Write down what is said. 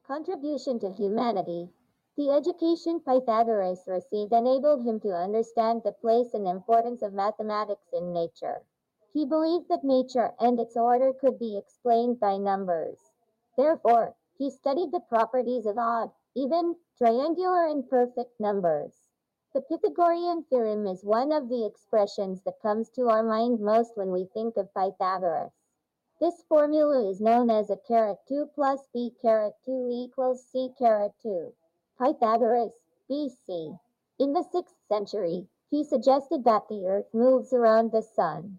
Contribution to humanity. The education Pythagoras received enabled him to understand the place and importance of mathematics in nature. He believed that nature and its order could be explained by numbers. Therefore, he studied the properties of odd, even, triangular, and perfect numbers. The Pythagorean theorem is one of the expressions that comes to our mind most when we think of Pythagoras. This formula is known as a caret 2 plus b caret 2 equals c caret 2. Pythagoras, BC. In the 6th century, he suggested that the earth moves around the sun.